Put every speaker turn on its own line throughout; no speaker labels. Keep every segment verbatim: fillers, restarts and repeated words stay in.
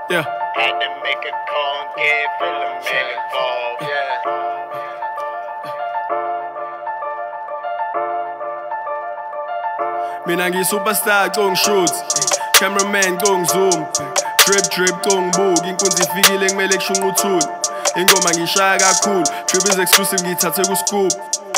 Yeah.
Had to make a call and get Philip man involved. Yeah.
Mina ngi-superstar congishoot, cameraman congizoom, drip drip congibuka, inkunzi ifikile kumele kushunqa uthuli. Ingoma ngishaya kakhulu, drip is exclusive ngiyithathe ku-scoop.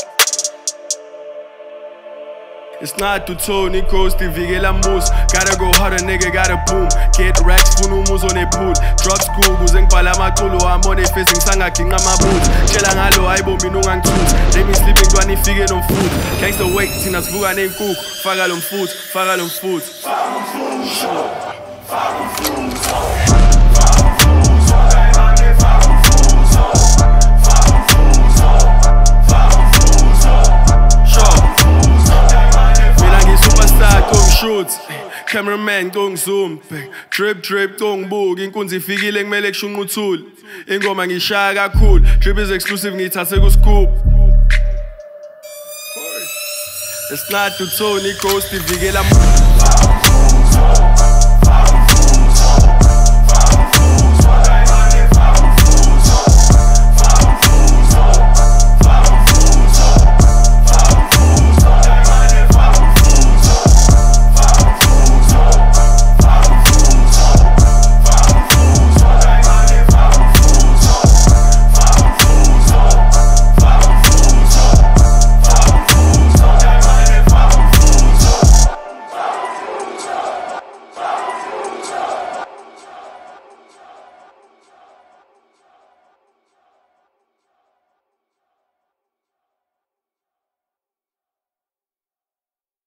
It's not to Tony Coast, ivikela mbuso. Gotta go harder, nigga, gotta boom. Get racks, funa umuzo nepool. Drop school, kuze ngibhala amaculo ambone face ngisangaginqa amaboots. Tshela ngalo hayibo mina ungangithuthi. Let me sleep intwana ifike nomfutho. Gangster wake, thina sivuka ney'nkukhu. Faka lo mfutho, faka lo mfutho.
Faka umfutho, faka umfutho.
Shoot, cameraman congizoom, drip drip congibuka, inkunzi ifikile kumele kushunqa uthuli. Ingoma ngishaya kakhulu, drip is exclusive ngiyithathe ku-scoop. It's not to Tony Coast, ivikela